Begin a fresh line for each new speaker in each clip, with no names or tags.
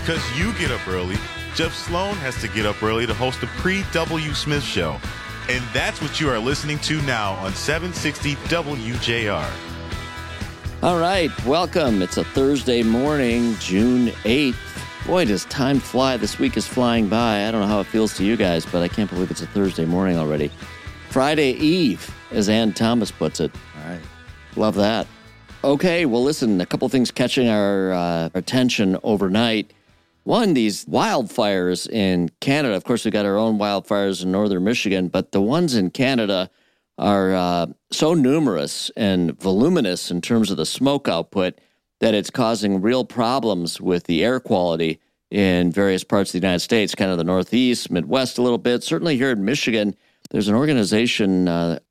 Because you get up early, Jeff Sloan has to get up early to host the Pre-W Smith Show. And that's what you are listening to now on 760 WJR.
All right, welcome. It's a Thursday morning, June 8th. Boy, does time fly. This week is flying by. I don't know how it feels to you guys, but I can't believe it's a Thursday morning already. Friday Eve, as Ann Thomas puts it.
All right.
Love that. Okay, well, listen, a couple things catching our attention overnight. One, these wildfires in Canada. Of course, we've got our own wildfires in northern Michigan, but the ones in Canada are so numerous and voluminous in terms of the smoke output that it's causing real problems with the air quality in various parts of the United States, kind of the Northeast, Midwest a little bit. Certainly here in Michigan, there's an organization,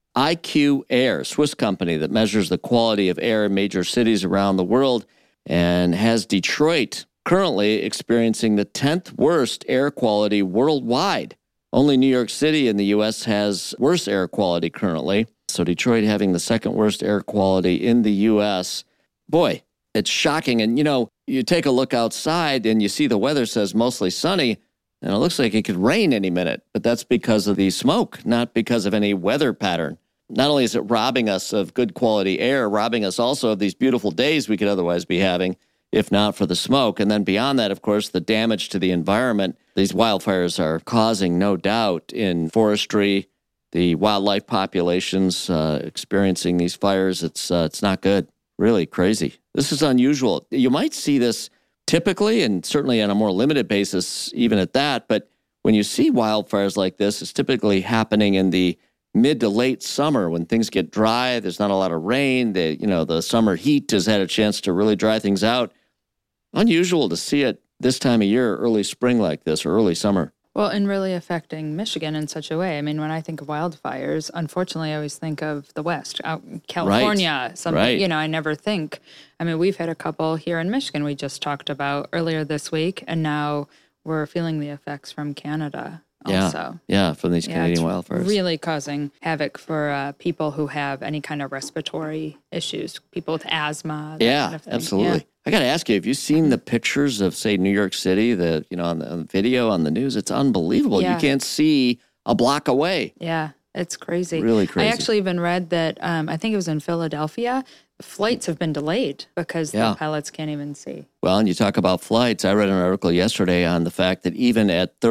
IQ Air, Swiss company, that measures the quality of air in major cities around the world and has Detroit currently experiencing the 10th worst air quality worldwide. Only New York City in the U.S. has worse air quality currently. So Detroit having the second worst air quality in the U.S. Boy, it's shocking. And, you know, you take a look outside and you see the weather says mostly sunny, and it looks like it could rain any minute. But that's because of the smoke, not because of any weather pattern. Not only is it robbing us of good quality air, robbing us also of these beautiful days we could otherwise be having, if not for the smoke. And then beyond that, of course, the damage to the environment these wildfires are causing, no doubt, in forestry, the wildlife populations experiencing these fires. It's not good. Really crazy. This is unusual. You might see this typically, and certainly on a more limited basis, even at that. But when you see wildfires like this, it's typically happening in the mid to late summer when things get dry. There's not a lot of rain. The summer heat has had a chance to really dry things out. Unusual to see it this time of year, early spring like this, or early summer.
Well, and really affecting Michigan in such a way. I mean, when I think of wildfires, unfortunately, I always think of the West, out in California.
Right.
I never think. I mean, we've had a couple here in Michigan we just talked about earlier this week, and now we're feeling the effects from Canada also.
Yeah, from these Canadian wildfires.
Really causing havoc for people who have any kind of respiratory issues, people with asthma.
Yeah,
kind of thing.
absolutely.
Yeah.
I got to ask you, have you seen the pictures of, say, New York City, on the video, on the news? It's unbelievable.
Yeah.
You can't see a block away.
Yeah, it's crazy.
Really crazy.
I actually even read that, I think it was in Philadelphia, flights have been delayed because the pilots can't even see.
Well, and you talk about flights. I read an article yesterday on the fact that even at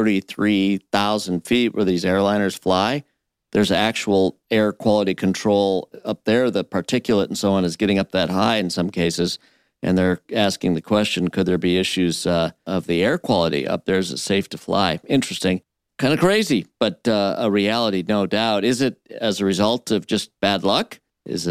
33,000 feet where these airliners fly, there's actual air quality control up there. The particulate and so on is getting up that high in some cases. And they're asking the question, could there be issues of the air quality up there? Is it safe to fly? Interesting. Kind of crazy, but a reality, no doubt. Is it as a result of just bad luck? Is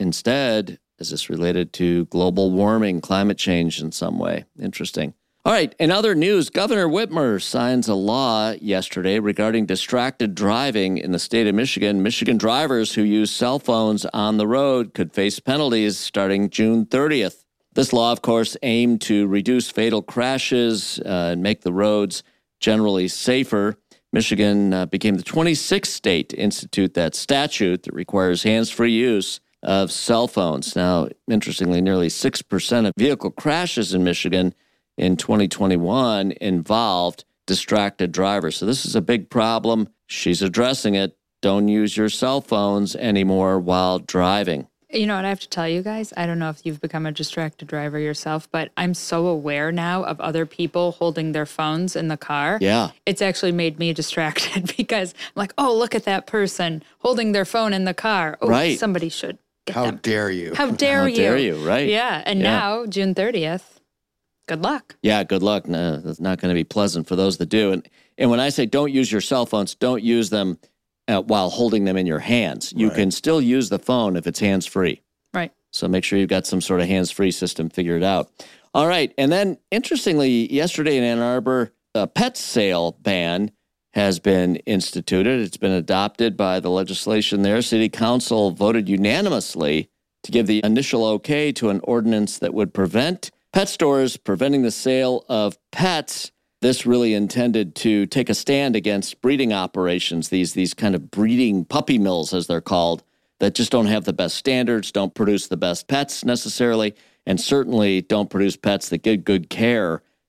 this related to global warming, climate change in some way? Interesting. All right, in other news, Governor Whitmer signs a law yesterday regarding distracted driving in the state of Michigan. Michigan drivers who use cell phones on the road could face penalties starting June 30th. This law, of course, aimed to reduce fatal crashes and make the roads generally safer. Michigan became the 26th state to institute that statute that requires hands-free use of cell phones. Now, interestingly, nearly 6% of vehicle crashes in Michigan in 2021 involved distracted drivers. So this is a big problem. She's addressing it. Don't use your cell phones anymore while driving.
You know what I have to tell you guys? I don't know if you've become a distracted driver yourself, but I'm so aware now of other people holding their phones in the car.
Yeah.
It's actually made me distracted because I'm like, oh, look at that person holding their phone in the car. Oh,
right.
Somebody should get
How
them.
dare you?
How dare you?
How dare you, right.
Yeah, and now, June 30th, good luck.
Yeah, good luck. No, that's not going to be pleasant for those that do. And when I say don't use your cell phones, don't use them while holding them in your hands. You can still use the phone if it's hands-free.
Right.
So make sure you've got some sort of hands-free system figured out. All right. And then, interestingly, yesterday in Ann Arbor, a pet sale ban has been instituted. It's been adopted by the legislation there. City Council voted unanimously to give the initial okay to an ordinance that would prevent pet stores preventing the sale of pets. This really intended to take a stand against breeding operations, these kind of breeding puppy mills, as they're called, that just don't have the best standards, don't produce the best pets necessarily, and certainly don't produce pets that get good care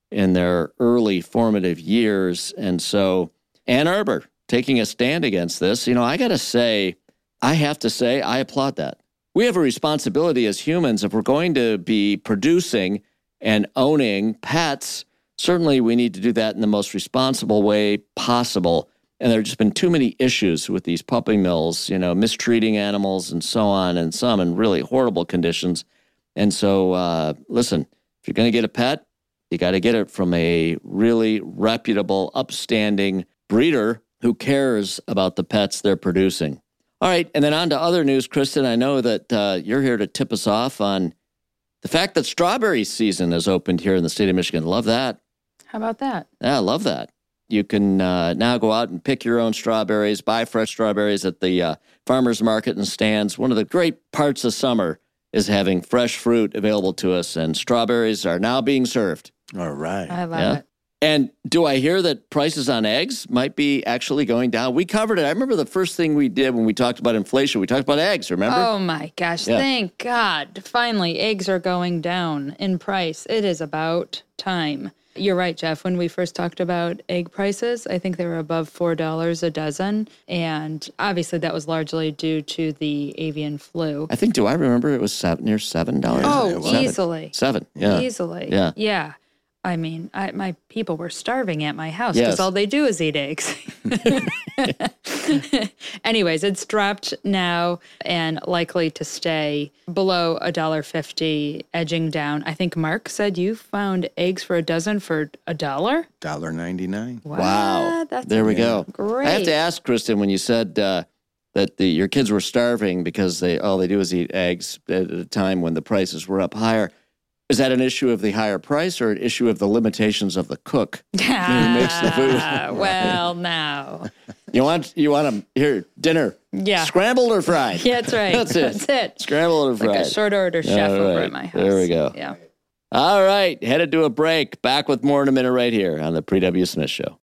in their early formative years. And so Ann Arbor taking a stand against this, I got to say, I have to say, I applaud that. We have a responsibility as humans if we're going to be producing and owning pets. Certainly, we need to do that in the most responsible way possible. And there have just been too many issues with these puppy mills, mistreating animals and so on, and some in really horrible conditions. And so, listen, if you're going to get a pet, you got to get it from a really reputable, upstanding breeder who cares about the pets they're producing. All right, and then on to other news, Kristen. I know that you're here to tip us off on the fact that strawberry season has opened here in the state of Michigan. Love that.
How about that?
Yeah, I love that. You can now go out and pick your own strawberries, buy fresh strawberries at the farmers market and stands. One of the great parts of summer is having fresh fruit available to us, and strawberries are now being served.
All right.
I love it.
And do I hear that prices on eggs might be actually going down? We covered it. I remember the first thing we did when we talked about inflation, we talked about eggs, remember?
Oh, my gosh.
Yeah.
Thank God. Finally, eggs are going down in price. It is about time. You're right, Jeff. When we first talked about egg prices, I think they were above $4 a dozen. And obviously, that was largely due to the avian flu.
I think, do I remember it was near $7?
Oh,
Seven.
easily.
$7, yeah.
Easily.
Yeah.
Yeah. I mean, my people were starving at my house
Yes.
because all they do is eat eggs. Anyways, it's dropped now and likely to stay below $1.50, edging down. I think Mark said you found eggs for a dozen for $1.
$1.99.
Wow.
That's
There we go.
great.
I have to ask, Kristen, when you said that your kids were starving because all they do is eat eggs at a time when the prices were up higher, is that an issue of the higher price or an issue of the limitations of the cook who makes the food?
Well, now.
You want them here, dinner,
Yeah.
scrambled or fried?
Yeah, that's right.
That's it.
That's it.
Scrambled or fried?
Like a short order chef
All
over
right.
at my house.
There we go.
Yeah.
All right, headed to a break. Back with more in a minute right here on the Pre-W. Smith Show.